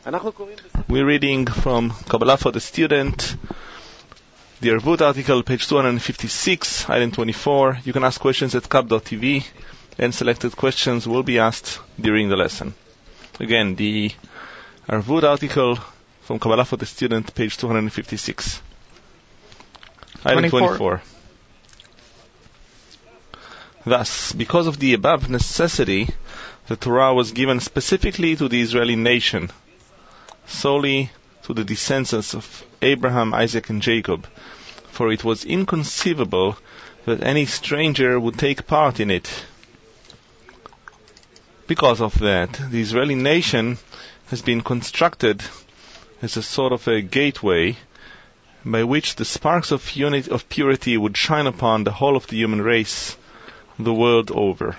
We're reading from Kabbalah for the Student, the Arvut article, page 256, item 24. You can ask questions at kab.tv, and selected questions will be asked during the lesson. Again, the Arvut article from Kabbalah for the Student, page 256. Item 24. Thus, because of the above necessity, the Torah was given specifically to the Israeli nation, solely to the descendants of Abraham, Isaac, and Jacob, for it was inconceivable that any stranger would take part in it. Because of that, the Israeli nation has been constructed as a sort of a gateway by which the sparks of purity would shine upon the whole of the human race, the world over.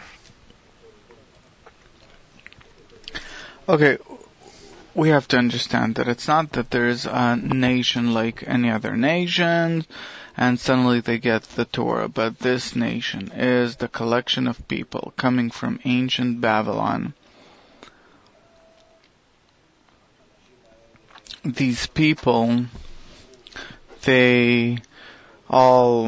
Okay, we have to understand that it's not that there's a nation like any other nation and suddenly they get the Torah, but this nation is the collection of people coming from ancient Babylon. These people, they all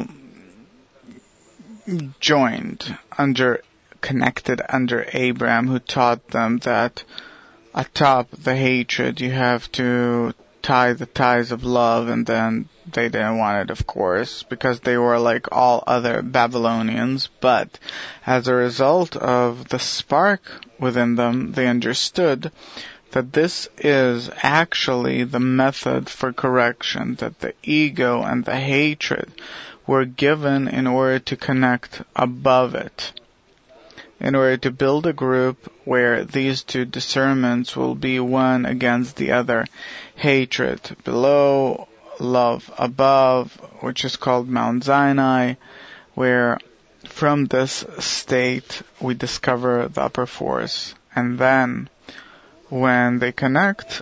connected under Abraham, who taught them that atop the hatred you have to tie the ties of love, and then they didn't want it, of course, because they were like all other Babylonians, but as a result of the spark within them, they understood that this is actually the method for correction, that the ego and the hatred were given in order to connect above it, in order to build a group where these two discernments will be one against the other. Hatred below, love above, which is called Mount Sinai, where from this state we discover the upper force. And then when they connected,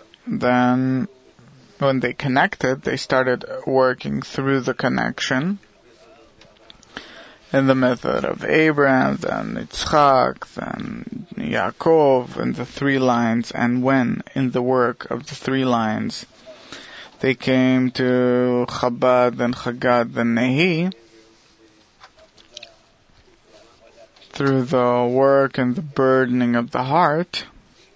they started working through the connection in the method of Abraham, then Yitzchak, then Yaakov, in the three lines. And when, in the work of the three lines, they came to Chabad, then Chagad, then Nehi, through the work and the burdening of the heart,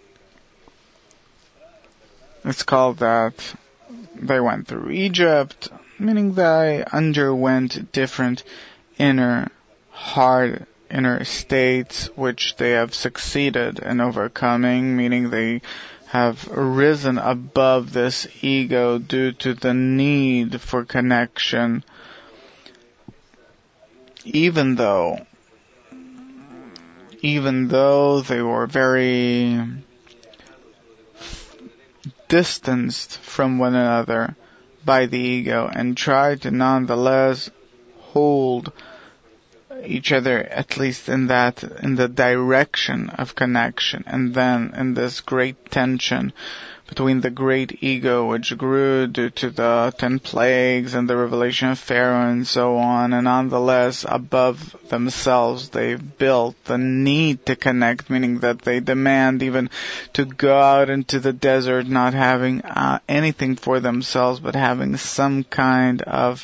it's called that they went through Egypt, meaning they underwent different inner states which they have succeeded in overcoming, meaning they have risen above this ego due to the need for connection, even though they were very distanced from one another by the ego, and tried to nonetheless hold each other, at least in the direction of connection. And then in this great tension between the great ego, which grew due to the 10 plagues and the revelation of Pharaoh and so on, and nonetheless above themselves they built the need to connect, meaning that they demand even to go out into the desert not having anything for themselves, but having some kind of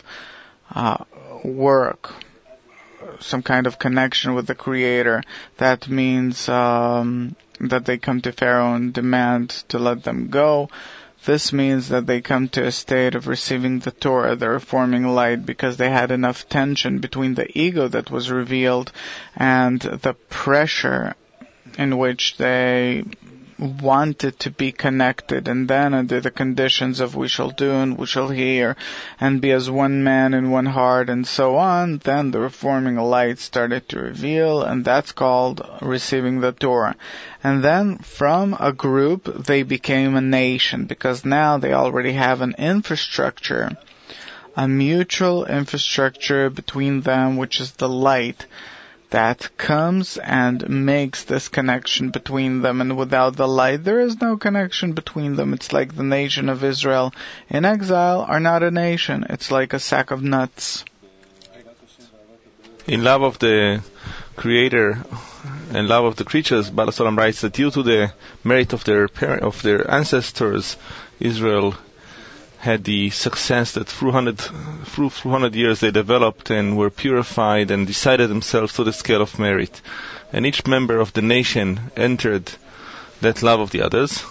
work, some kind of connection with the Creator. That means that they come to Pharaoh and demand to let them go. This means that they come to a state of receiving the Torah, the reforming light, because they had enough tension between the ego that was revealed and the pressure in which they wanted to be connected, and then under the conditions of we shall do and we shall hear and be as one man in one heart and so on, then the reforming light started to reveal, and that's called receiving the Torah. And then from a group they became a nation, because now they already have an infrastructure, a mutual infrastructure between them, which is the light that comes and makes this connection between them. And without the light, there is no connection between them. It's like the nation of Israel in exile are not a nation. It's like a sack of nuts. In love of the creator and love of the creatures, Baal HaSulam writes that due to the merit of their ancestors, Israel had the success that through 100 years they developed and were purified and decided themselves to the scale of merit. And each member of the nation entered that love of the others.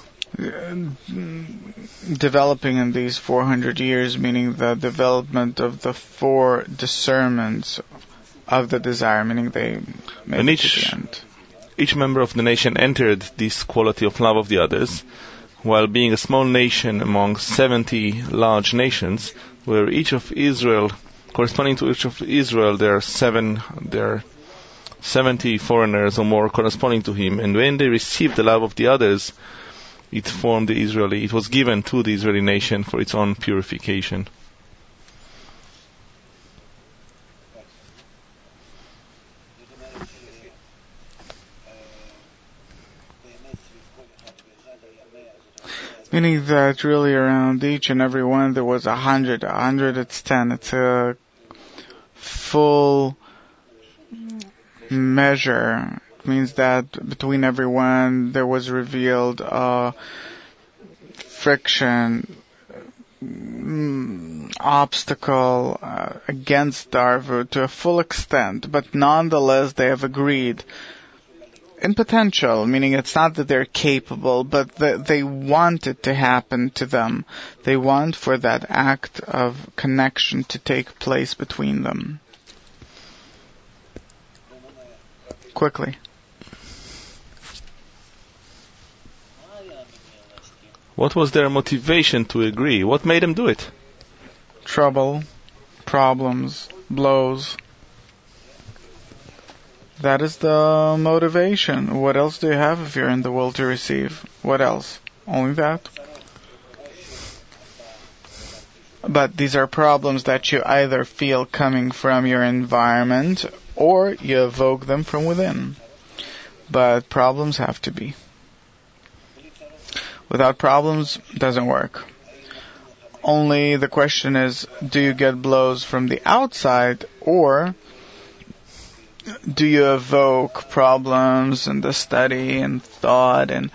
Developing in these 400 years, meaning the development of the 4 discernments of the desire, meaning they made it to the end. Each member of the nation entered this quality of love of the others, while being a small nation among 70 large nations, where each of Israel, corresponding to each of Israel, there are 70 foreigners or more corresponding to him, and when they received the love of the others, it was given to the Israeli nation for its own purification. Meaning that really around each and every one there was 100. 100 it's 10. It's a full measure. It means that between everyone there was revealed friction, obstacle against Darvu to a full extent, but nonetheless they have agreed in potential, meaning it's not that they're capable, but they want it to happen to them. They want for that act of connection to take place between them. Quickly. What was their motivation to agree? What made them do it? Trouble, problems, blows. That is the motivation. What else do you have if you're in the will to receive? What else? Only that? But these are problems that you either feel coming from your environment or you evoke them from within. But problems have to be. Without problems, it doesn't work. Only the question is, do you get blows from the outside, or do you evoke problems in the study and thought and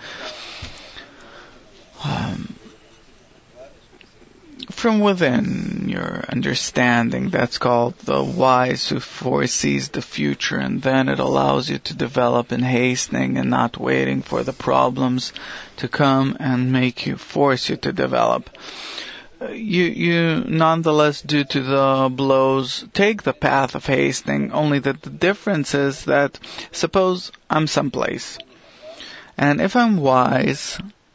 from within your understanding? That's called the wise who foresees the future, and then it allows you to develop in hastening and not waiting for the problems to come and force you to develop. You nonetheless, due to the blows, take the path of hastening, only that the difference is that, suppose I'm someplace, and if I'm wise,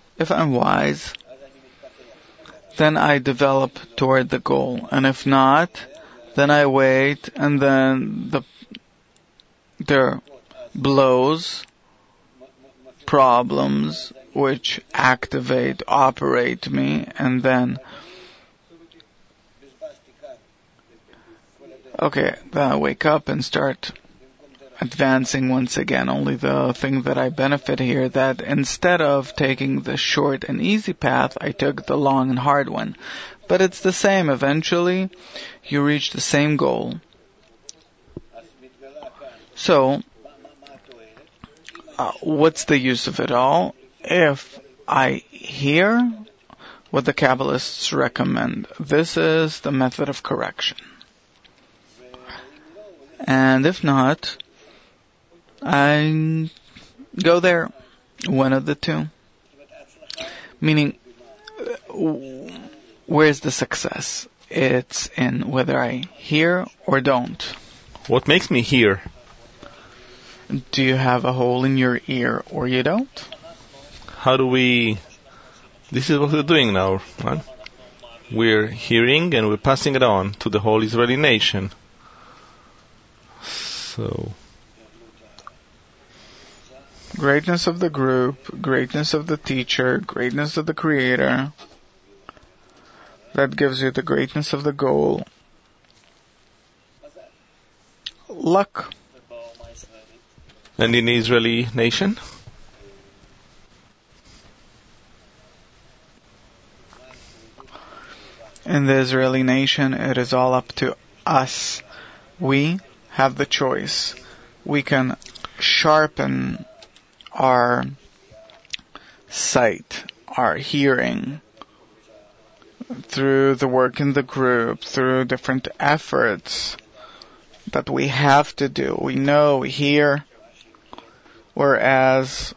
then I develop toward the goal, and if not, then I wait, and then there are blows, problems, which operate me, and then then I wake up and start advancing once again. Only the thing that I benefit here, that instead of taking the short and easy path, I took the long and hard one. But it's the same. Eventually, you reach the same goal. So, what's the use of it all? If I hear what the Kabbalists recommend, this is the method of correction. And if not, I go there, one of the two. Meaning, where's the success? It's in whether I hear or don't. What makes me hear? Do you have a hole in your ear or you don't? This is what we're doing now, right? We're hearing and we're passing it on to the whole Israeli nation. So, greatness of the group, greatness of the teacher, greatness of the creator. That gives you the greatness of the goal. Luck. And in the Israeli nation? In the Israeli nation, it is all up to us. We have the choice. we can sharpen our sight, our hearing, through the work in the group, through different efforts that we have to do. We know, we hear, whereas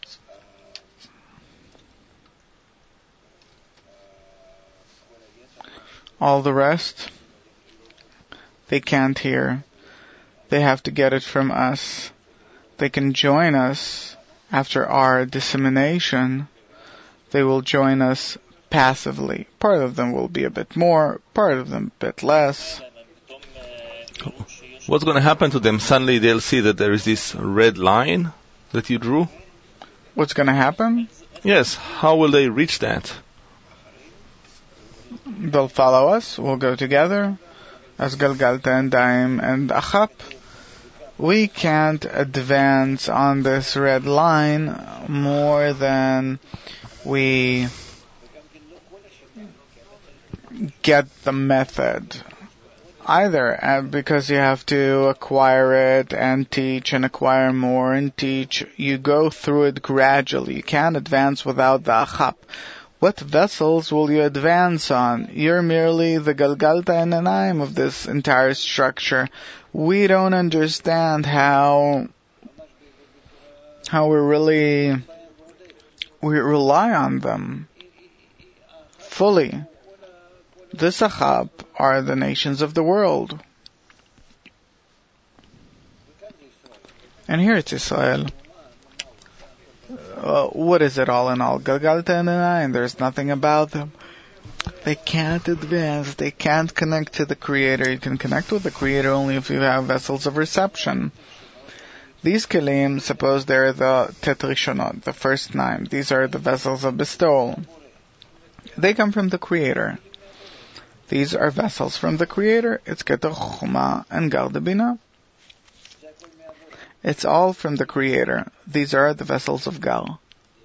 all the rest, they can't hear. They have to get it from us. They can join us after our dissemination. They will join us passively. Part of them will be a bit more, part of them a bit less. What's going to happen to them? Suddenly they'll see that there is this red line that you drew. What's going to happen? Yes, how will they reach that? They'll follow us. We'll go together as Galgalta and Daim and Achap. We can't advance on this red line more than we get the method. Either because you have to acquire it and teach and acquire more and teach. You go through it gradually. You can't advance without the Achap. What vessels will you advance on? You're merely the Galgalta and Anaim of this entire structure. We don't understand how we rely on them fully. This Achab are the nations of the world. And here it's Israel. What is it all in all? Galgalta and Anaim, there's nothing about them. They can't advance, they can't connect to the Creator. You can connect with the Creator only if you have vessels of reception. These kelim, suppose they're the tetrishonot, the first 9. These are the vessels of bestowal. They come from the Creator. These are vessels from the Creator. It's Keter Chochmah and Garda Bina. It's all from the Creator. These are the vessels of Gar.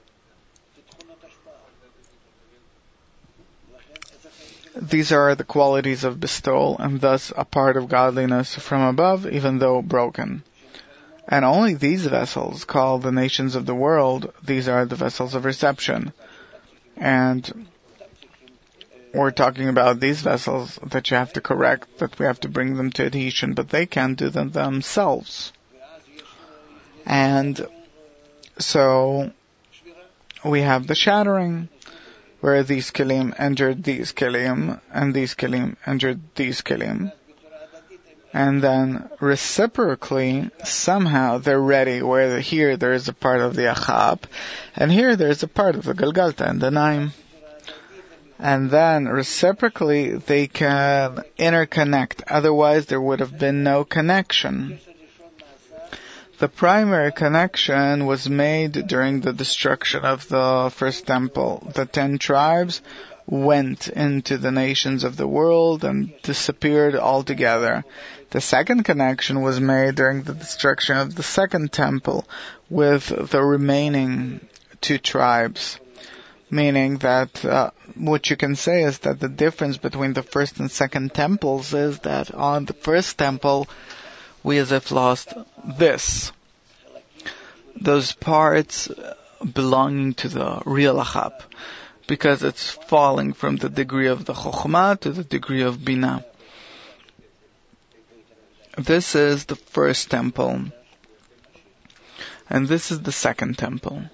These are the qualities of bestowal, and thus a part of godliness from above, even though broken. And only these vessels, called the nations of the world, these are the vessels of reception. And we're talking about these vessels that you have to correct, that we have to bring them to adhesion, but they can't do them themselves. And so we have the shattering, where these kelim entered these kelim, and these kelim entered these kelim. And then reciprocally, somehow they're ready, where here there is a part of the Achab, and here there is a part of the Galgalta and the Naim. And then reciprocally they can interconnect, otherwise there would have been no connection. The primary connection was made during the destruction of the first temple. The 10 tribes went into the nations of the world and disappeared altogether. The second connection was made during the destruction of the second temple with the remaining 2 tribes. Meaning that what you can say is that the difference between the first and second temples is that on the first temple we as if lost this. Those parts belonging to the real Achab, because it's falling from the degree of the Chokhmah to the degree of Bina. This is the first temple, and this is the second temple.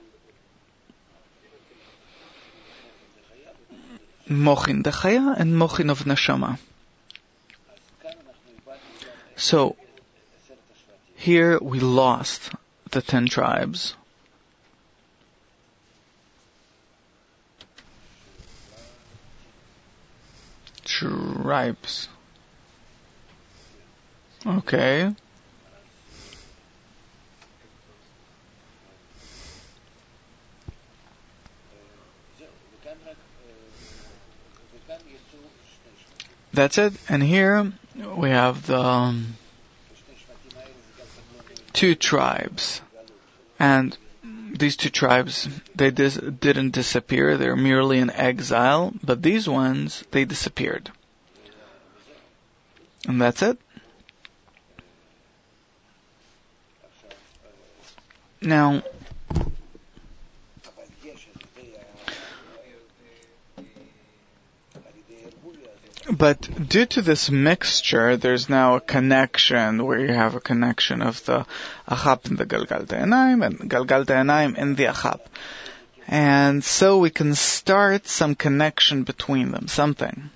Mochin Dechaya and Mochin of Neshama. So, here we lost the 10 tribes. Tribes. Okay. That's it. And here we have the 2 tribes. And these 2 tribes, they didn't disappear. They're merely in exile. But these ones, they disappeared. And that's it. Now, but due to this mixture, there's now a connection where you have a connection of the Achab and the Galgalta Enaim and Galgalta Enaim in the Achab. And so we can start some connection between them, something.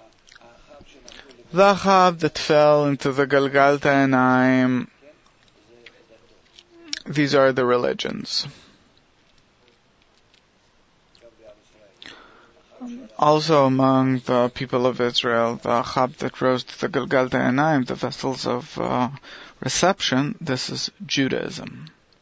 The Achab that fell into the Galgalta Enaim, these are the religions. Also among the people of Israel, the Achab that rose to the Galgalta Enaim, the vessels of reception, this is Judaism.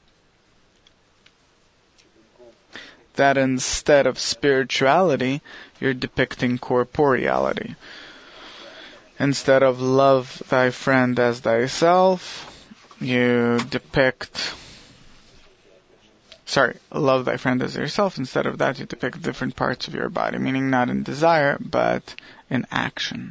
That instead of spirituality, you're depicting corporeality. Instead of love thy friend as thyself, you depict... love thy friend as yourself. Instead of that, you depict different parts of your body, meaning not in desire, but in action.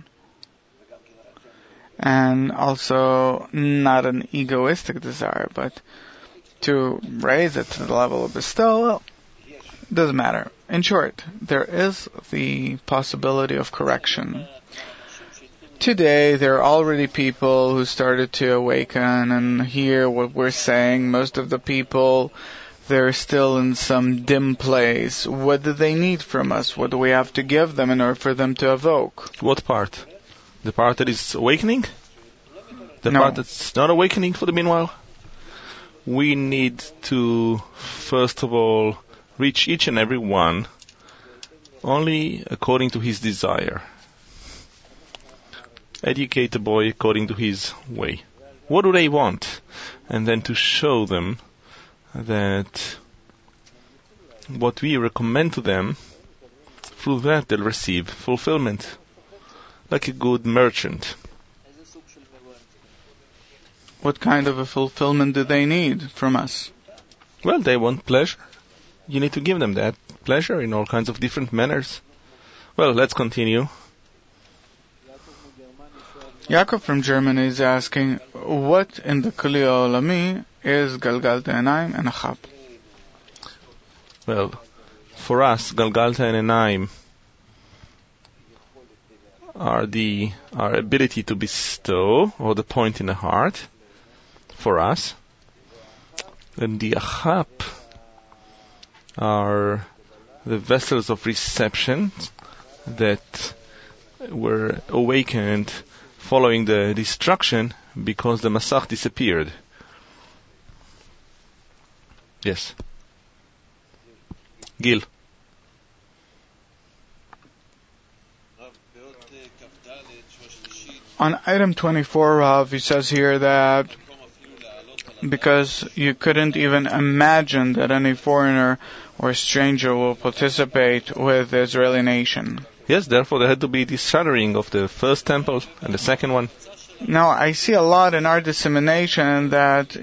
And also not an egoistic desire, but to raise it to the level of bestowal, doesn't matter. In short, there is the possibility of correction. Today, there are already people who started to awaken and hear what we're saying. Most of the people, they're still in some dim place. What do they need from us? What do we have to give them in order for them to evoke? What part? The part that is awakening? The No. part that's not awakening for the meanwhile? We need to, first of all, reach each and every one only according to his desire. Educate the boy according to his way. What do they want? And then to show them that what we recommend to them, through that they'll receive fulfillment, like a good merchant. What kind of a fulfillment do they need from us? Well, they want pleasure. You need to give them that pleasure in all kinds of different manners. Well, let's continue. Yaakov from Germany is asking, what in the Kli Olami is Galgalta Enaim and Achab? Well, for us, Galgalta and Enaim are our ability to bestow, or the point in the heart, for us. And the Achab are the vessels of reception that were awakened following the destruction because the Masach disappeared. Yes. Gil. On item 24, Rav, he says here that because you couldn't even imagine that any foreigner or stranger will participate with the Israeli nation. Yes, therefore there had to be this shattering of the first temple and the second one. Now, I see a lot in our dissemination that,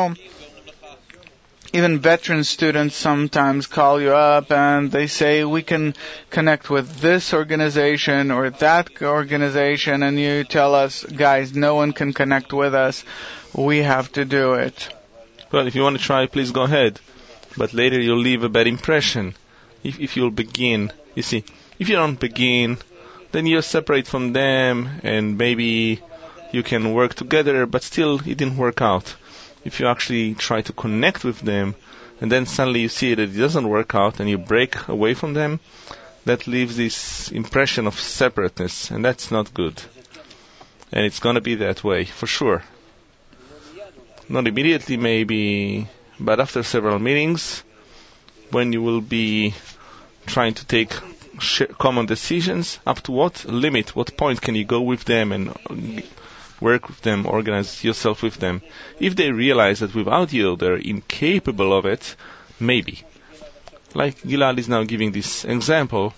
even veteran students sometimes call you up and they say, we can connect with this organization or that organization, and you tell us, guys, no one can connect with us. We have to do it. Well, if you want to try, please go ahead. But later you'll leave a bad impression. If you'll begin, you see, if you don't begin, then you're separate from them and maybe you can work together, but still it didn't work out. If you actually try to connect with them and then suddenly you see that it doesn't work out and you break away from them, that leaves this impression of separateness, and that's not good. And it's going to be that way, for sure. Not immediately maybe, but after several meetings, when you will be trying to take common decisions, up to what limit, what point can you go with them and work with them, organize yourself with them. If they realize that without you they're incapable of it, maybe. Like Gilad is now giving this example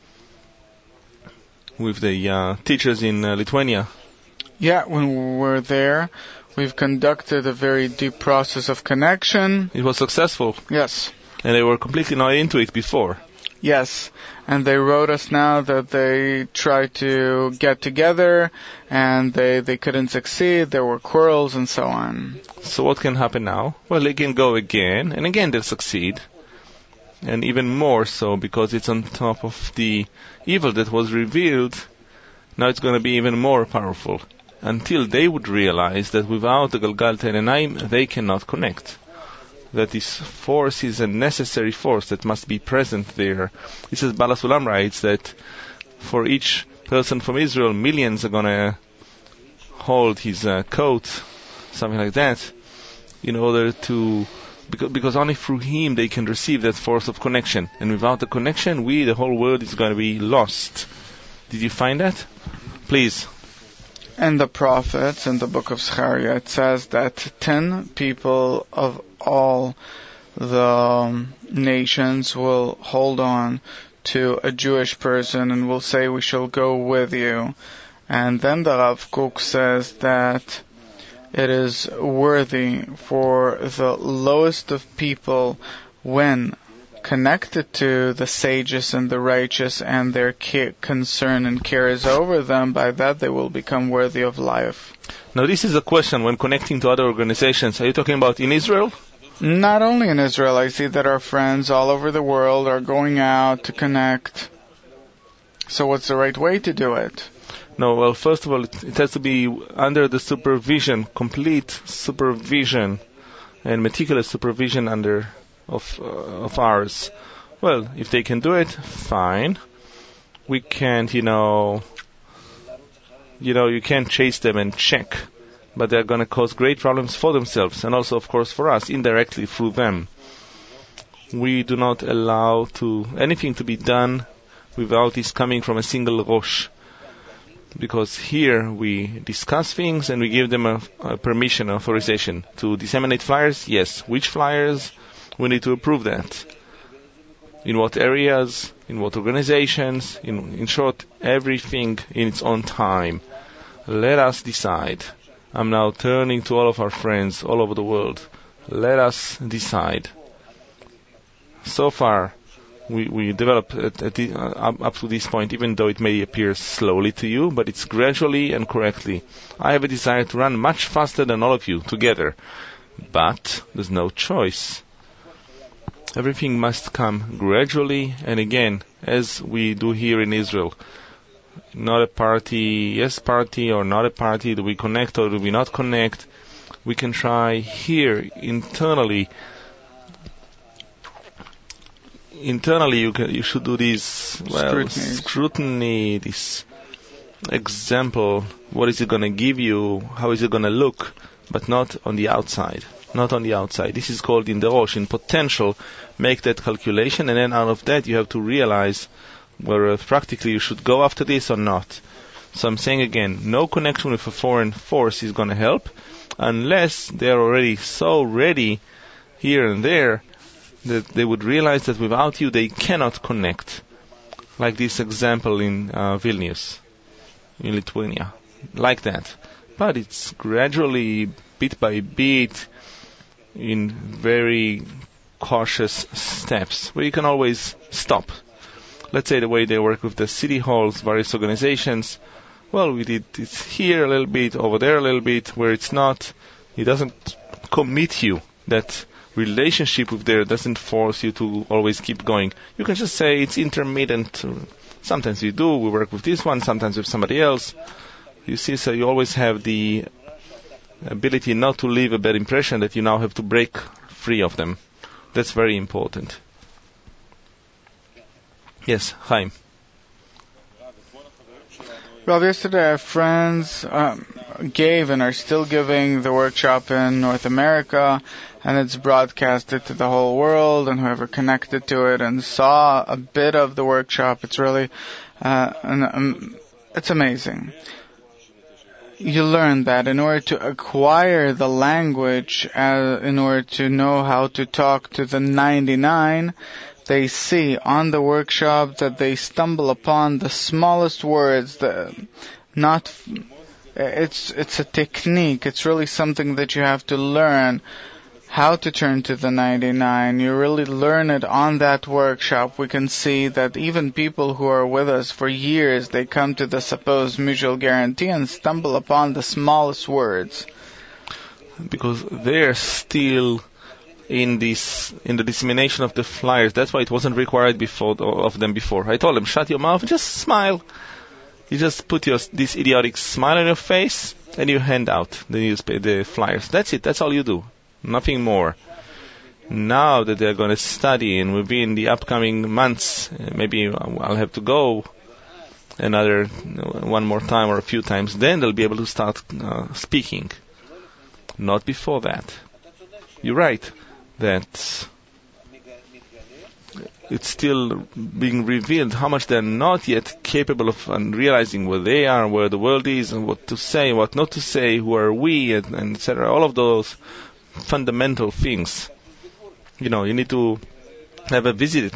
with the teachers in Lithuania. Yeah, when we were there, we've conducted a very deep process of connection. It was successful. Yes. And they were completely not into it before. Yes, and they wrote us now that they tried to get together and they couldn't succeed, there were quarrels and so on. So what can happen now? Well, they can go again, and again they'll succeed. And even more so, because it's on top of the evil that was revealed, now it's going to be even more powerful. Until they would realize that without the Galgalta and Enaim, they cannot connect. That this force is a necessary force that must be present there. This is Baal HaSulam writes that for each person from Israel, millions are going to hold his coat, something like that, in order to, because only through him they can receive that force of connection. And without the connection, the whole world is going to be lost. Did you find that? Please. In the prophets, in the book of Zechariah, it says that 10 people of all the nations will hold on to a Jewish person and will say, we shall go with you. And then the Rav Kook says that it is worthy for the lowest of people, when connected to the sages and the righteous and their concern and care is over them, by that they will become worthy of life. Now this is a question when connecting to other organizations. Are you talking about in Israel? Not only in Israel. I see that our friends all over the world are going out to connect. So what's the right way to do it? No, well, first of all, it has to be under the supervision, complete supervision and meticulous supervision of ours. Well, if they can do it, fine. We can't, you can't chase them and check, but they're going to cause great problems for themselves and also, of course, for us, indirectly through them. We do not allow anything to be done without this coming from a single Rosh, because here we discuss things and we give them a permission, authorization to disseminate flyers. Yes, which flyers? We need to approve that. In what areas, in what organizations, in short, everything in its own time. Let us decide. I'm now turning to all of our friends all over the world. Let us decide. So far, we develop up to this point, even though it may appear slowly to you, but it's gradually and correctly. I have a desire to run much faster than all of you together, but there's no choice. Everything must come gradually, and again, as we do here in Israel. Not a party, yes party, or not a party. Do we connect or do we not connect? We can try here internally. Internally, you should do this scrutiny, this example. What is it going to give you? How is it going to look? But not on the outside. Not on the outside. This is called in the Rosh, in potential. Make that calculation, and then out of that you have to realize whether practically you should go after this or not. So I'm saying again, no connection with a foreign force is going to help unless they are already so ready here and there that they would realize that without you they cannot connect. Like this example in Vilnius, in Lithuania. Like that. But it's gradually, bit by bit, in very cautious steps, where you can always stop. Let's say the way they work with the city halls, various organizations. Well, we did it here a little bit, over there a little bit, where it's not, it doesn't commit you. That relationship with there doesn't force you to always keep going. You can just say it's intermittent. Sometimes we do, we work with this one, sometimes with somebody else. You see, so you always have the ability not to leave a bad impression that you now have to break free of them. That's very important. Yes, Chaim. Well, yesterday our friends gave and are still giving the workshop in North America, and it's broadcasted to the whole world, and whoever connected to it and saw a bit of the workshop, it's really, it's amazing. You learn that in order to acquire the language, in order to know how to talk to the 99, they see on the workshop that they stumble upon the smallest words. It's a technique. It's really something that you have to learn how to turn to the 99. You really learn it on that workshop. We can see that even people who are with us for years, they come to the supposed mutual guarantee and stumble upon the smallest words. Because they're still in the dissemination of the flyers. That's why it wasn't required of them before. I told them, shut your mouth and just smile. You just put this idiotic smile on your face and you hand out the flyers. That's it. That's all you do. Nothing more. Now that they're going to study and will be in the upcoming months, maybe I'll have to go one more time or a few times, then they'll be able to start speaking. Not before that. You're right that it's still being revealed how much they're not yet capable of realizing where they are, where the world is, and what to say, what not to say, who are we, and etc. All of those fundamental things. You need to have a business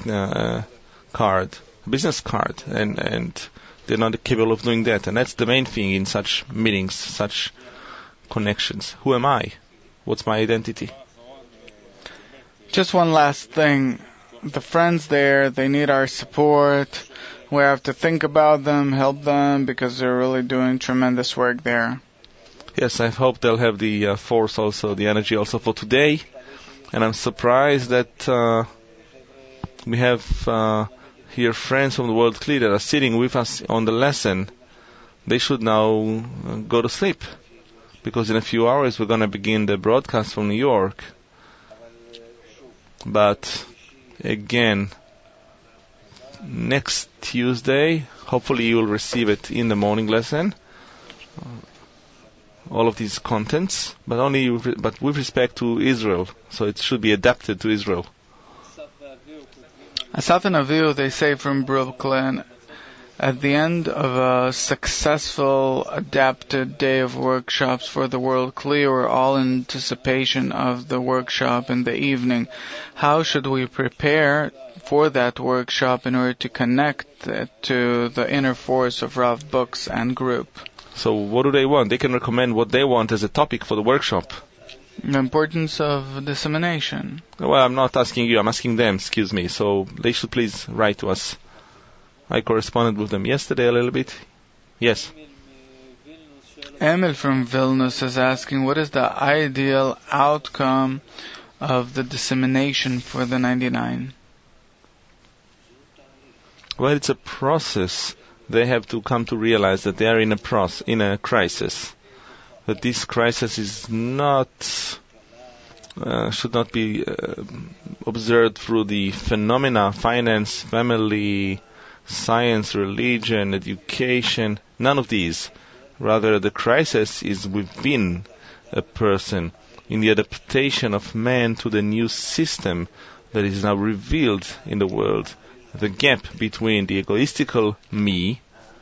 card, and they're not capable of doing that. And that's the main thing in such meetings, such connections. Who am I? What's my identity? Just one last thing. The friends there, they need our support. We have to think about them, help them, because they're really doing tremendous work there. Yes, I hope they'll have the force also, the energy also for today. And I'm surprised that we have here friends from the World Clear that are sitting with us on the lesson. They should now go to sleep, because in a few hours we're going to begin the broadcast from New York. But again, next Tuesday, hopefully you will receive it in the morning lesson. All of these contents, but with respect to Israel, so it should be adapted to Israel. Asaf and Avihu, they say from Brooklyn, at the end of a successful, adapted day of workshops for the World Clear, we're all in anticipation of the workshop in the evening. How should we prepare for that workshop in order to connect it to the inner force of Rav Books and group? So what do they want? They can recommend what they want as a topic for the workshop. The importance of dissemination. Well, I'm not asking you, I'm asking them, excuse me. So they should please write to us. I corresponded with them yesterday a little bit. Yes. Emil from Vilnius is asking, what is the ideal outcome of the dissemination for the 99? Well, it's a process. They have to come to realize that they are in a crisis. That this crisis is should not be observed through the phenomena, finance, family, science, religion, education, none of these. Rather, the crisis is within a person, in the adaptation of man to the new system that is now revealed in the world. The gap between the egoistical me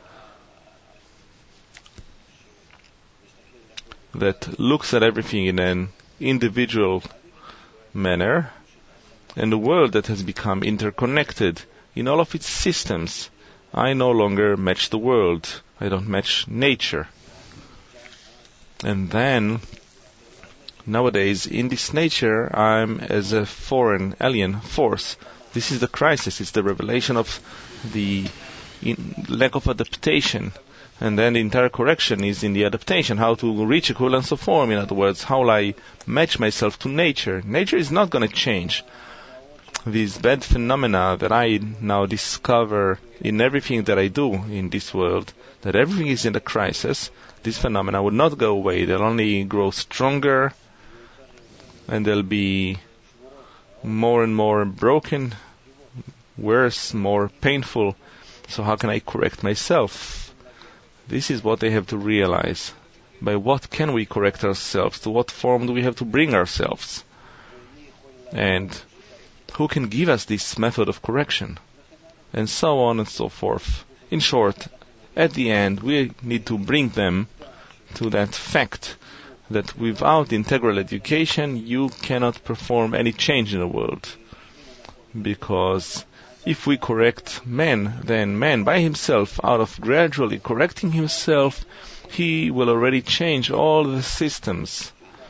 that looks at everything in an individual manner and the world that has become interconnected in all of its systems. I no longer match the world. I don't match nature. And then, nowadays, in this nature, I'm as a foreign, alien force. This is the crisis. It's the revelation of the lack of adaptation. And then the entire correction is in the adaptation, how to reach equivalence of form. In other words, how will I match myself to nature? Nature is not going to change. These bad phenomena that I now discover in everything that I do in this world, that everything is in a crisis, these phenomena will not go away. They'll only grow stronger, and they'll be more and more broken, worse, more painful. So how can I correct myself? This is what they have to realize. By what can we correct ourselves? To what form do we have to bring ourselves? And who can give us this method of correction? And so on and so forth. In short, at the end, we need to bring them to that fact that without integral education, you cannot perform any change in the world. Because if we correct man, then man by himself, out of gradually correcting himself, he will already change all the systems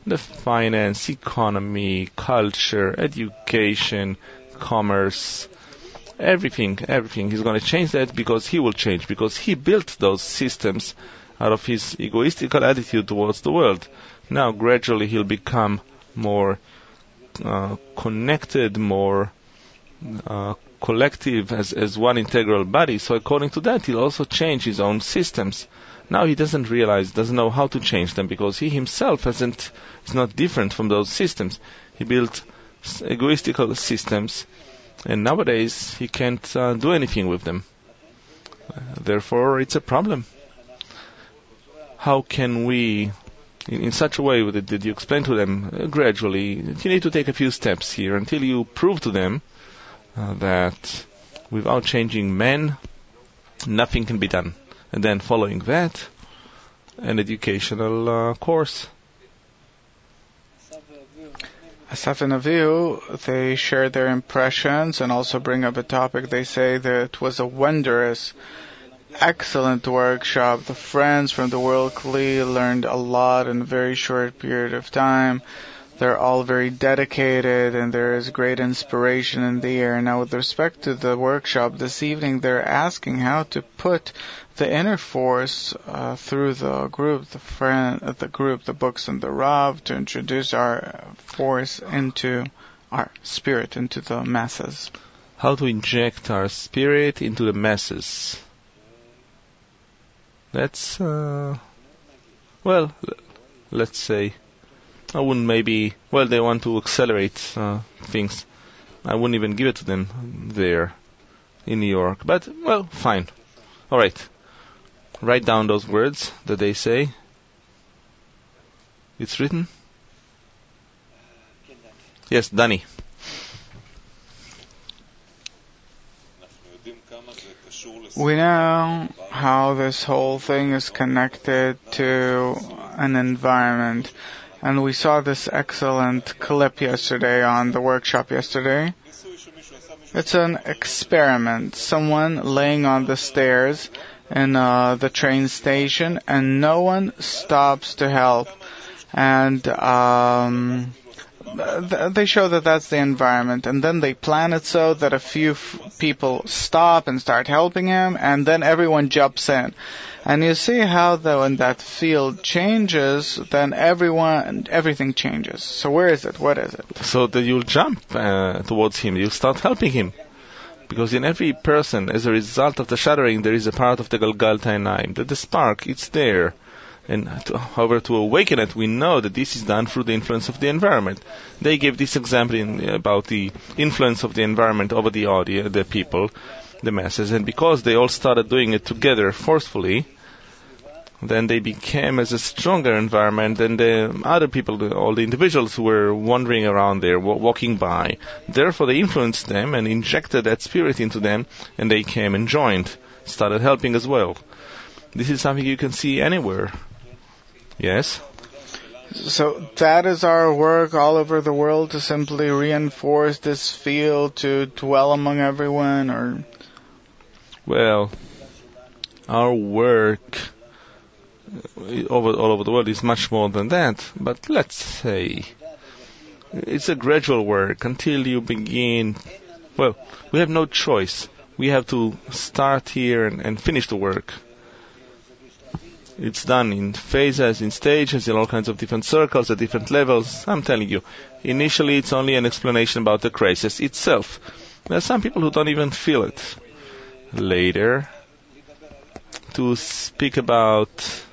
the finance, economy, culture, education, commerce, everything. He's going to change that because he will change, because he built those systems out of his egoistical attitude towards the world. Now, gradually, he'll become more connected, more collective as one integral body. So according to that, he'll also change his own systems. Now he doesn't realize, doesn't know how to change them, because he himself is not different from those systems. He built egoistical systems, and nowadays he can't do anything with them. Therefore, it's a problem. How can we, in such a way that you explain to them gradually, you need to take a few steps here until you prove to them that without changing men, nothing can be done. And then following that, an educational course. Asaf and Avihu, they share their impressions and also bring up a topic. They say that it was a wondrous, excellent workshop. The friends from the World Kli learned a lot in a very short period of time. They're all very dedicated, and there is great inspiration in the air. Now, with respect to the workshop this evening, they're asking how to put the inner force through the group, the books, and the Rav, to introduce our force into our spirit, into the masses. How to inject our spirit into the masses. That's, let's say, I wouldn't they want to accelerate things. I wouldn't even give it to them there in New York. But, fine. All right. Write down those words that they say. It's written? Yes, Danny. We know how this whole thing is connected to an environment. And we saw this excellent clip yesterday on the workshop yesterday. It's an experiment. Someone laying on the stairs in the train station, and no one stops to help. And they show that that's the environment. And then they plan it so that a few people stop and start helping him, and then everyone jumps in. And you see how when that field changes, then everything changes. So where is it? What is it? So that you'll jump towards him. You'll start helping him. Because in every person, as a result of the shattering, there is a part of the Galgal Ta'inaim. That the spark, it's there. And however, to awaken it, we know that this is done through the influence of the environment. They gave this example about the influence of the environment over the audience, the people, the masses. And because they all started doing it together forcefully, then they became as a stronger environment than the other people, all the individuals who were wandering around there, walking by. Therefore, they influenced them and injected that spirit into them, and they came and joined, started helping as well. This is something you can see anywhere. Yes? So that is our work all over the world, to simply reinforce this field, to dwell among everyone, or? Well, our work all over the world is much more than that, but let's say it's a gradual work until you begin. Well, we have no choice. We have to start here and finish the work. It's done in phases, in stages, in all kinds of different circles, at different levels. I'm telling you, initially it's only an explanation about the crisis itself. There are some people who don't even feel it. Later, to speak about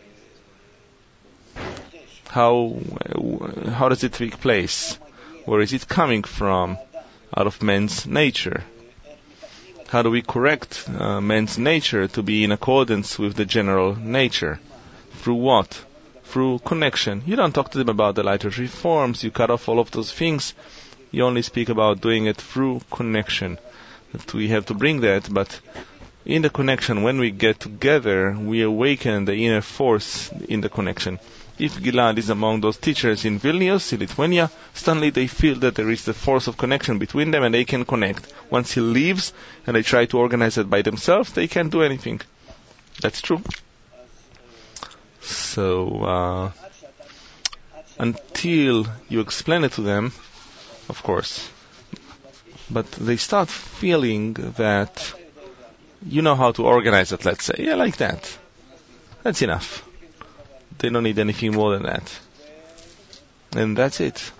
how does it take place? Where is it coming from? Out of man's nature. How do we correct man's nature to be in accordance with the general nature? Through what? Through connection. You don't talk to them about the liturgy forms, you cut off all of those things. You only speak about doing it through connection. That we have to bring that, but in the connection, when we get together, we awaken the inner force in the connection. If Gilad is among those teachers in Vilnius, in Lithuania, suddenly they feel that there is the force of connection between them and they can connect. Once he leaves and they try to organize it by themselves, they can't do anything. That's true. So, until until you explain it to them, of course. But they start feeling that you know how to organize it, let's say. Yeah, like that. That's enough. They don't need anything more than that. And that's it.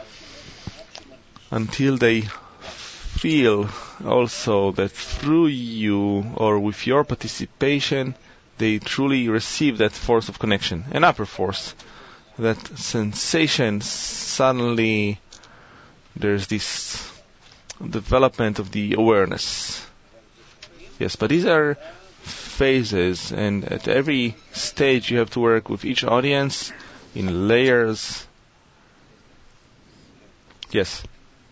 Until they feel also that through you or with your participation, they truly receive that force of connection, an upper force. That sensation, suddenly there's this development of the awareness. Yes, but these are phases, and at every stage you have to work with each audience in layers. Yes?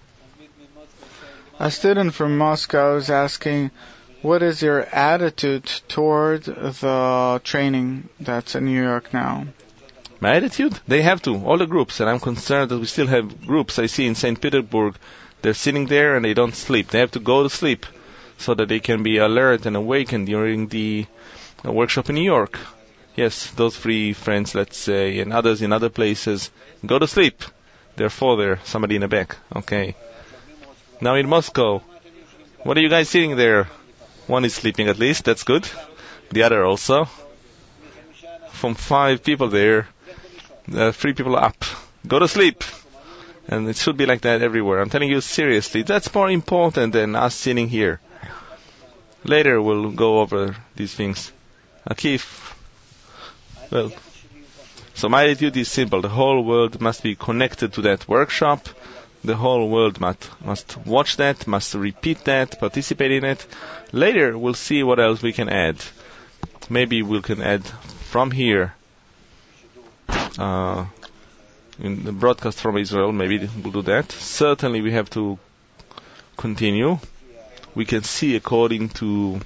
A student from Moscow is asking, what is your attitude toward the training that's in New York now? My attitude? They have to, all the groups, and I'm concerned that we still have groups I see in St. Petersburg. They're sitting there and they don't sleep. They have to go to sleep so that they can be alert and awakened during the workshop in New York. Yes, those 3 friends, let's say, and others in other places, go to sleep. Therefore, there's somebody in the back. Okay. Now in Moscow, what are you guys sitting there? One is sleeping at least, that's good. The other also. From 5 people there, 3 people up. Go to sleep. And it should be like that everywhere. I'm telling you seriously, that's more important than us sitting here. Later we'll go over these things. Akif. Well, so my attitude is simple. The whole world must be connected to that workshop. The whole world must watch that, must repeat that, participate in it. Later we'll see what else we can add. Maybe we can add from here, in the broadcast from Israel, maybe we'll do that. Certainly we have to continue. We can see according to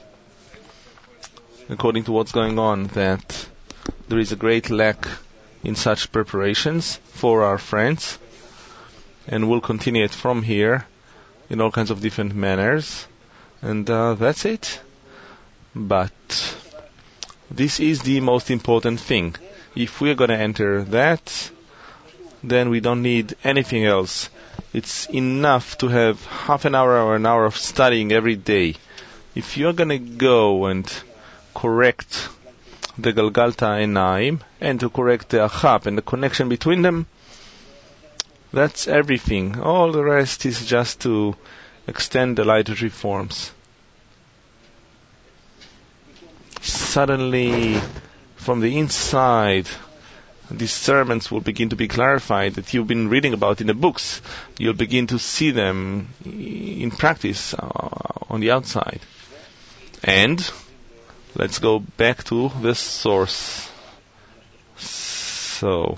what's going on that there is a great lack in such preparations for our friends, and we'll continue it from here in all kinds of different manners, and that's it. But this is the most important thing. If we're going to enter that, then we don't need anything else. It's enough to have half an hour or an hour of studying every day. If you're going to go and correct the Galgalta Enaim and to correct the Achap and the connection between them, that's everything. All the rest is just to extend the liturgy forms. Suddenly, from the inside, these sermons will begin to be clarified that you've been reading about in the books. You'll begin to see them in practice on the outside. And let's go back to the source. So,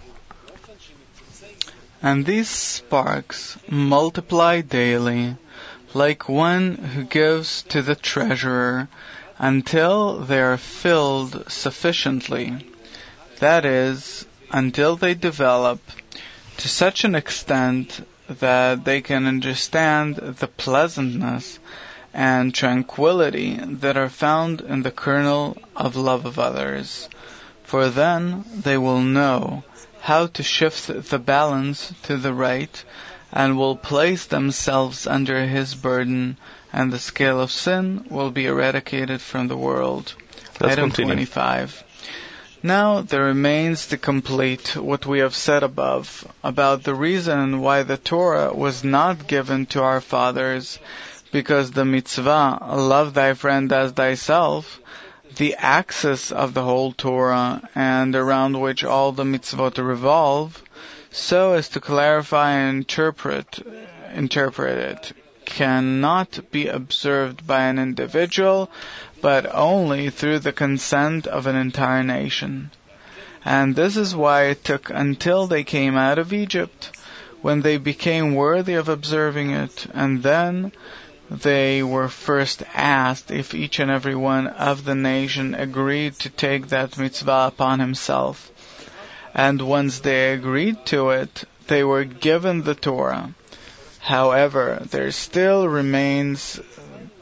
and these sparks multiply daily, like one who gives to the treasurer, until they are filled sufficiently. That is, until they develop to such an extent that they can understand the pleasantness and tranquility that are found in the kernel of love of others. For then they will know how to shift the balance to the right, and will place themselves under his burden, and the scale of sin will be eradicated from the world. Item 25. Now there remains to complete what we have said above about the reason why the Torah was not given to our fathers, because the mitzvah, love thy friend as thyself, the axis of the whole Torah and around which all the mitzvot revolve, so as to clarify and interpret it, cannot be observed by an individual, but only through the consent of an entire nation. And this is why it took until they came out of Egypt, when they became worthy of observing it, and then they were first asked if each and every one of the nation agreed to take that mitzvah upon himself. And once they agreed to it, they were given the Torah. However, there still remains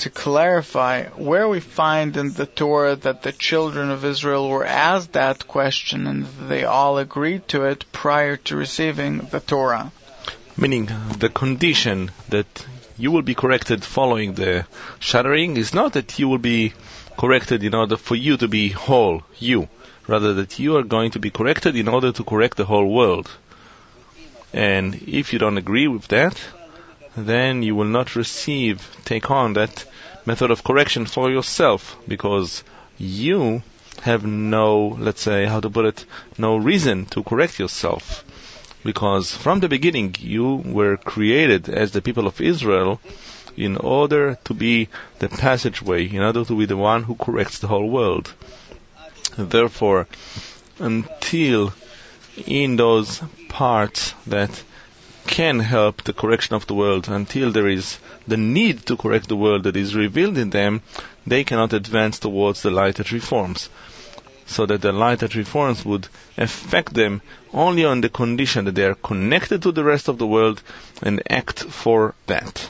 to clarify where we find in the Torah that the children of Israel were asked that question and they all agreed to it prior to receiving the Torah. Meaning, the condition that you will be corrected following the shattering is not that you will be corrected in order for you to be whole, you. Rather that you are going to be corrected in order to correct the whole world. And if you don't agree with that, then you will not take on that method of correction for yourself, because you have no, let's say, no reason to correct yourself. Because from the beginning you were created as the people of Israel in order to be the passageway, in order to be the one who corrects the whole world. Therefore, until in those parts that can help the correction of the world, until there is the need to correct the world that is revealed in them, they cannot advance towards the light that reforms. So that the light that reforms would affect them only on the condition that they are connected to the rest of the world and act for that.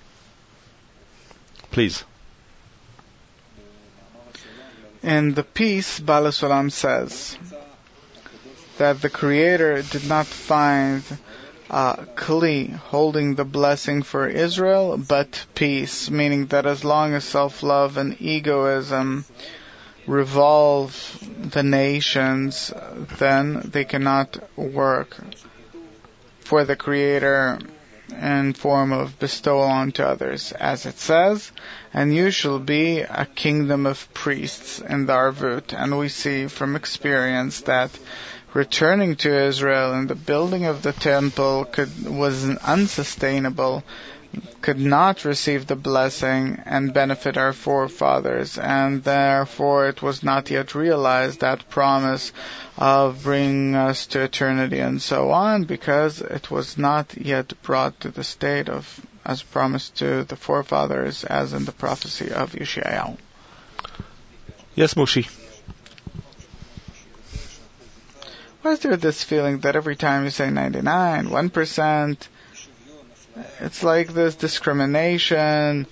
Please. In the piece, Baal HaSulam says that the Creator did not find Kli holding the blessing for Israel, but peace, meaning that as long as self-love and egoism revolve the nations, then they cannot work for the Creator in form of bestowal onto others. As it says, and you shall be a kingdom of priests in the Arvut. And we see from experience that returning to Israel and the building of the temple was unsustainable, could not receive the blessing and benefit our forefathers, and therefore it was not yet realized, that promise of bringing us to eternity and so on, because it was not yet brought to the state of as promised to the forefathers as in the prophecy of Yeshayahu. Yes, Mushi. Why is there this feeling that every time you say 99, 1%, it's like this discrimination,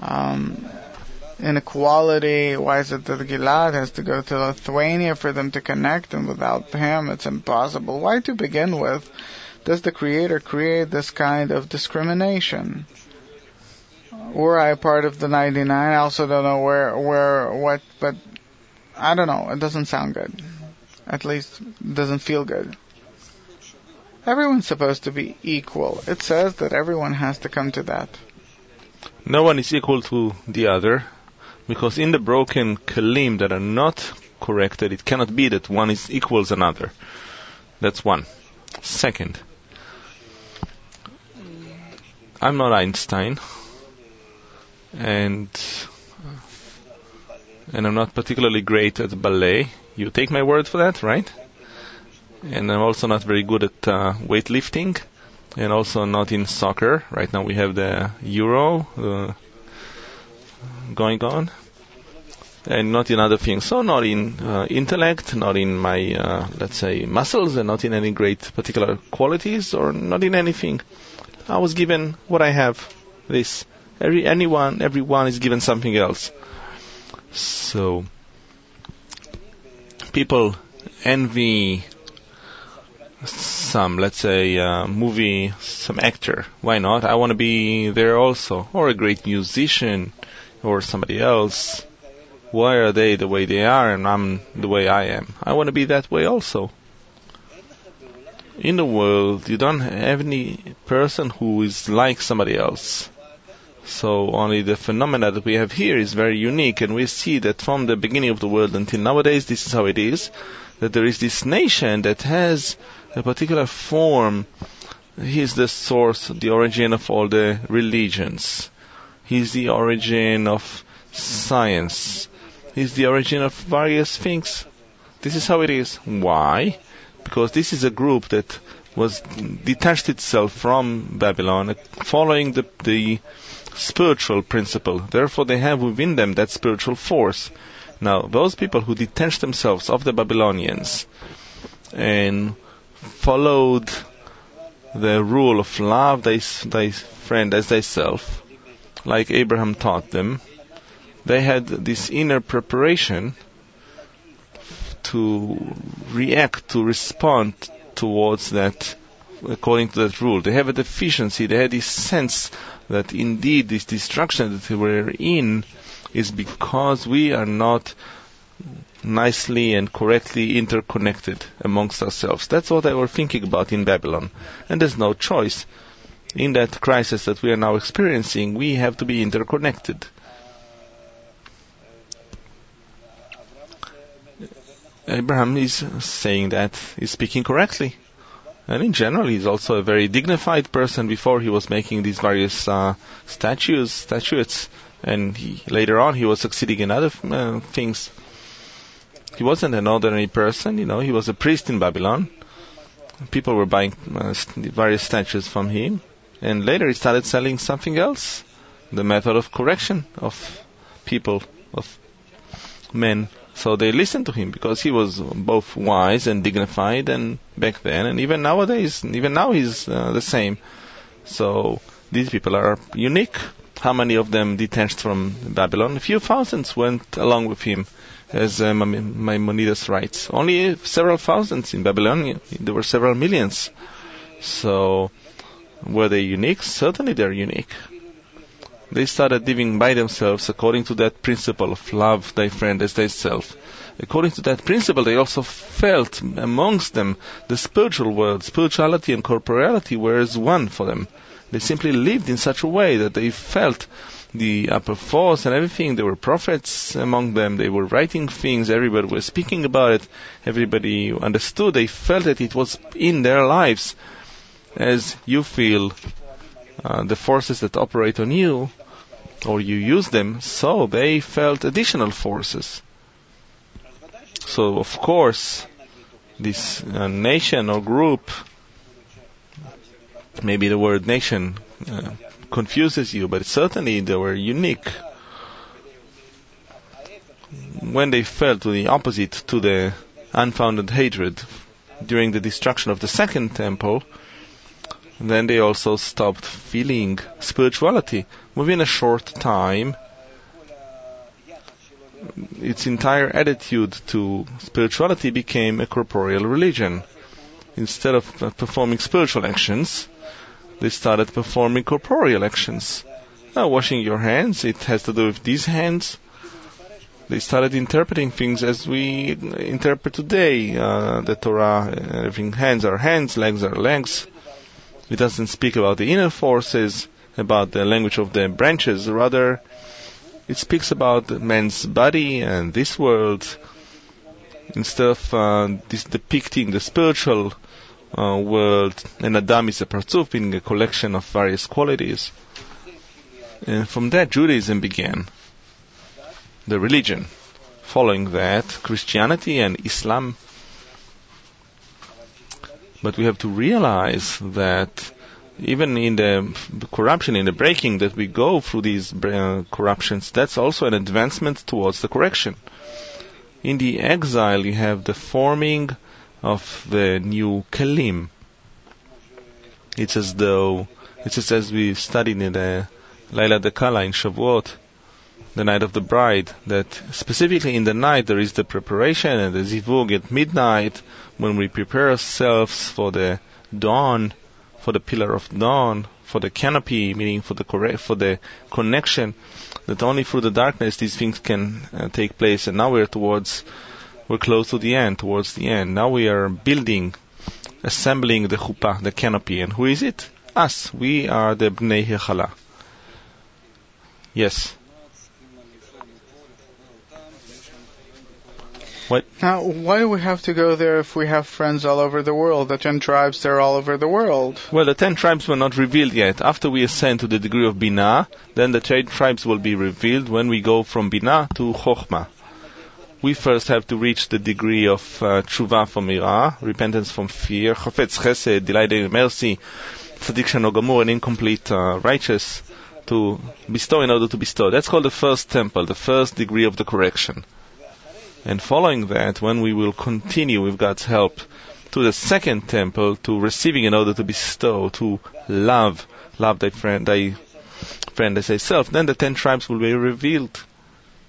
inequality? Why is it that Gilad has to go to Lithuania for them to connect, and without him it's impossible? Why, to begin with, does the Creator create this kind of discrimination? Were I a part of the 99, I also don't know what, but I don't know, it doesn't sound good. At least, it doesn't feel good. Everyone's supposed to be equal. It says that everyone has to come to that. No one is equal to the other, because in the broken kelim that are not corrected, it cannot be that one is equals another. That's one. Second, I'm not Einstein, and I'm not particularly great at ballet. You take my word for that, right? And I'm also not very good at weightlifting, and also not in soccer. Right now we have the Euro going on, and not in other things. So not in intellect, not in my, let's say, muscles, and not in any great particular qualities, or not in anything. I was given what I have. This. Everyone is given something else. So people envy some, let's say, movie, some actor. Why not? I want to be there also. Or a great musician, or somebody else. Why are they the way they are and I'm the way I am? I want to be that way also. In the world, you don't have any person who is like somebody else. So only the phenomena that we have here is very unique, and we see that from the beginning of the world until nowadays, this is how it is, that there is this nation that has a particular form. He is the source, the origin of all the religions. He is the origin of science. He is the origin of various things. This is how it is. Why? Because this is a group that was detached itself from Babylon, following the spiritual principle. Therefore, they have within them that spiritual force. Now, those people who detached themselves of the Babylonians and followed the rule of love thy friend as thyself, like Abraham taught them, they had this inner preparation to react, to respond towards that, according to that rule. They have a deficiency, they had this sense that indeed this destruction that we're in is because we are not nicely and correctly interconnected amongst ourselves. That's what they were thinking about in Babylon. And there's no choice. In that crisis that we are now experiencing, we have to be interconnected. Abraham is saying that, he's speaking correctly. And in general, he's also a very dignified person. Before he was making these various statuettes, and later on he was succeeding in other things. He wasn't an ordinary person, he was a priest in Babylon. People were buying various statues from him. And later he started selling something else, the method of correction of people, of men. So they listened to him because he was both wise and dignified, and back then, and even nowadays, even now he's the same. So these people are unique. How many of them detached from Babylon? A few thousands went along with him, as Maimonides writes. Only several thousands in Babylon. There were several millions. So were they unique? Certainly they're unique. They started living by themselves according to that principle of love thy friend as thyself. According to that principle, they also felt amongst them the spiritual world. Spirituality and corporeality were as one for them. They simply lived in such a way that they felt the upper force and everything. There were prophets among them. They were writing things. Everybody was speaking about it. Everybody understood. They felt that it was in their lives. As you feel the forces that operate on you, or you use them, so they felt additional forces. So, of course, this nation or group, maybe the word nation confuses you, but certainly they were unique. When they fell to the opposite, to the unfounded hatred during the destruction of the second temple, then they also stopped feeling spirituality. Within a short time, its entire attitude to spirituality became a corporeal religion. Instead of performing spiritual actions, they started performing corporeal actions. Now, washing your hands, it has to do with these hands. They started interpreting things as we interpret today. The Torah, everything, hands are hands, legs are legs. It doesn't speak about the inner forces, about the language of the branches. Rather, it speaks about man's body and this world. Instead of this depicting the spiritual world, and Adam is a parzuf, being a collection of various qualities. And from that, Judaism began, the religion. Following that, Christianity and Islam. But we have to realize that even in the corruption, in the breaking that we go through these corruptions, that's also an advancement towards the correction. In the exile, you have the forming of the new Kelim. It's as we studied in the Laila Dekala in Shavuot, the night of the bride, that specifically in the night there is the preparation and the zivug at midnight, when we prepare ourselves for the dawn, for the pillar of dawn, for the canopy, meaning for the connection, that only through the darkness these things can take place. And now we're close to the end, towards the end. Now we are building, assembling the chuppah, the canopy. And who is it? Us. We are the Bnei Hechala. Yes. What? Now, why do we have to go there if we have friends all over the world? The 10 tribes, they're all over the world. Well, the 10 tribes were not revealed yet. After we ascend to the degree of Binah, then the 10 tribes will be revealed when we go from Binah to Chokhmah. We first have to reach the degree of Tshuva from Ira, repentance from fear, Chafetz Chesed, delight in mercy, Tzadik Sheno Gamur, and incomplete righteous, to bestow in order to bestow. That's called the first temple, the first degree of the correction. And following that, when we will continue with God's help to the second temple, to receiving in order to bestow, to love thy friend as thyself, then the 10 tribes will be revealed.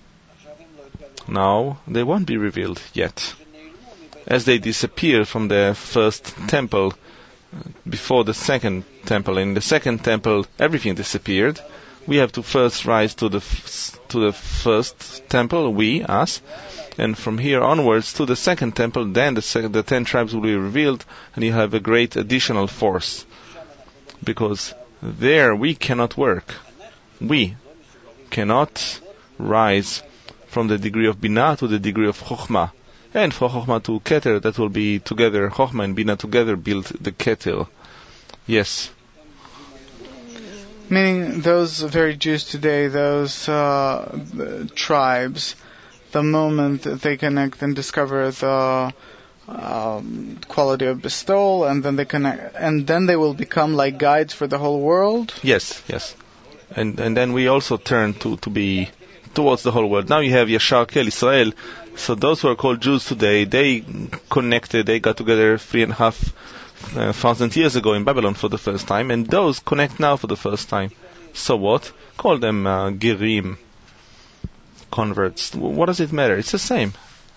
Now, they won't be revealed yet. As they disappear from the first temple before the second temple. In the second temple, everything disappeared. We have to first rise to the first temple, we, us, and from here onwards to the second temple, then the 10 tribes will be revealed, and you have a great additional force. Because there we cannot work. We cannot rise from the degree of Binah to the degree of Chokhmah. And for Chokhmah to Keter, that will be together, Chokhmah and Binah together build the Keter. Yes. Meaning those very Jews today, those tribes, the moment that they connect and discover the quality of bestowal, and then they connect, and then they will become like guides for the whole world. Yes. And then we also turn to be towards the whole world. Now you have Yashar Kel Israel. So those who are called Jews today, they connected, they got together 3,500 years ago in Babylon for the first time, and those connect now for the first time. So what? Call them Gerim, converts. What does it matter? It's the same.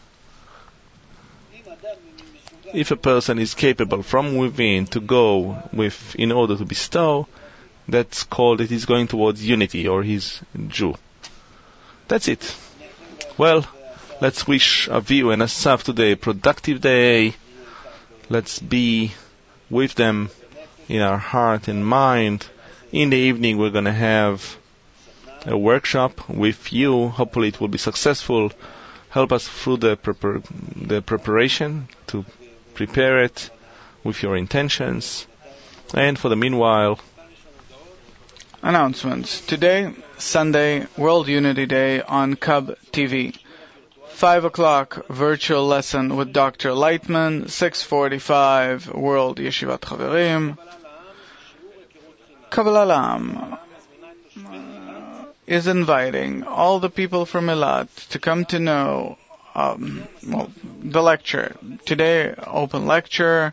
If a person is capable from within to go with in order to bestow, that's called it is going towards unity, or he's Jew. That's it. Well, let's wish Avihu and Asaf today a productive day. Let's be with them in our heart and mind. In the evening we're going to have a workshop with you. Hopefully it will be successful. Help us through the preparation to prepare it with your intentions. And for the meanwhile, announcements. Today, Sunday, World Unity Day on Cub TV. 5 o'clock, virtual lesson with Dr. Lightman. 6:45, World Yeshivat Chaverim. Kabbalah Olam is inviting all the people from Eilat to come to know the lecture. Today, open lecture.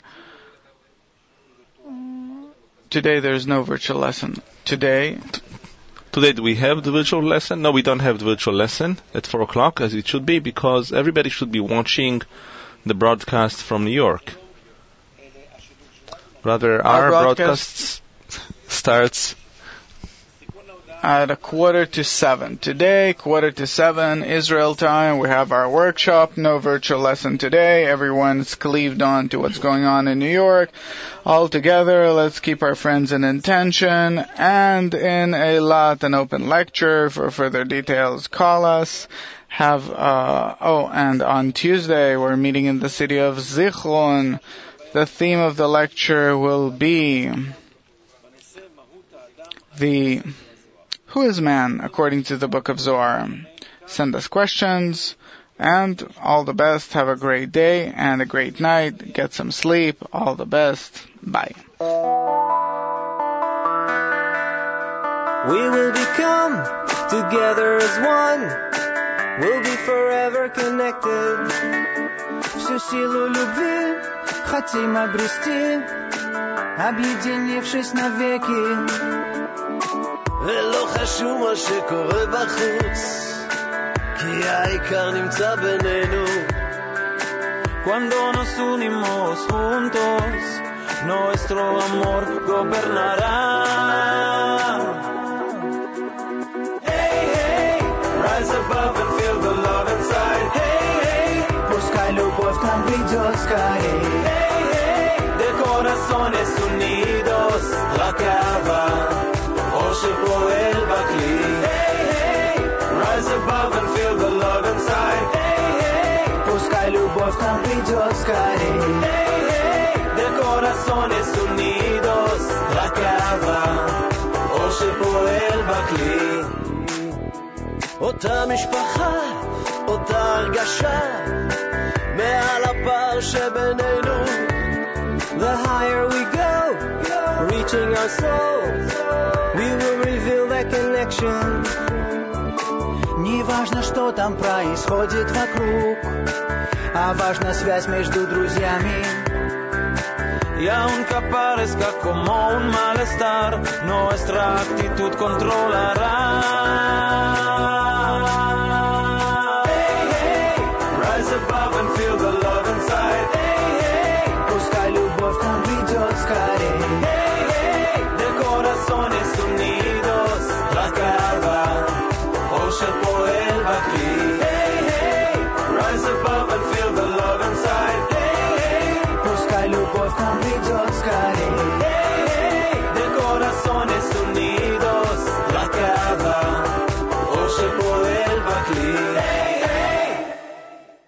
Today there's no virtual lesson. Today do we have the virtual lesson? No, we don't have the virtual lesson at 4 o'clock as it should be, because everybody should be watching the broadcast from New York. Rather, our broadcast starts at 6:45. Today, 6:45, Israel time, we have our workshop. No virtual lesson today. Everyone's cleaved on to what's going on in New York. All together, let's keep our friends in intention. And in Eilat, an open lecture. For further details, call us. And on Tuesday, we're meeting in the city of Zichron. The theme of the lecture will be Who is man according to the book of Zohar? Send us questions, and all the best. Have a great day and a great night. Get some sleep. All the best. Bye. We will become together as one. We'll be forever connected. Силу любви хотим обрести, объединившись навеки. ולא חשוב מה שקורה בחוץ, כי העיקר נמצא בינינו. Cuando nos unimos juntos, nuestro amor gobernará. Hey, hey, rise above and feel the love inside. Hey, hey, пускай любовь там придет скорей. Hey, hey, de corazones unidos, la cava. שפועל בכלי. Hey, hey, rise above and feel the love inside. Hey, hey, пускай любовь к нам придет скорей. Hey, hey, de corazones unidos, la cava, אור שפועל בכלי. אותה משפחה, אותה הרגשה, מעל הפער שבינינו. The higher we go, reaching our soul, we will reveal that connection. Не важно, что там происходит вокруг, а важна связь между друзьями. Y aunque parezca como un malestar, nuestra actitud controlará. Hey, hey, Rise above and feel the love